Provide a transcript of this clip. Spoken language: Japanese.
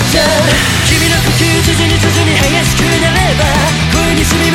君の呼吸辻に激しくなれば声に染み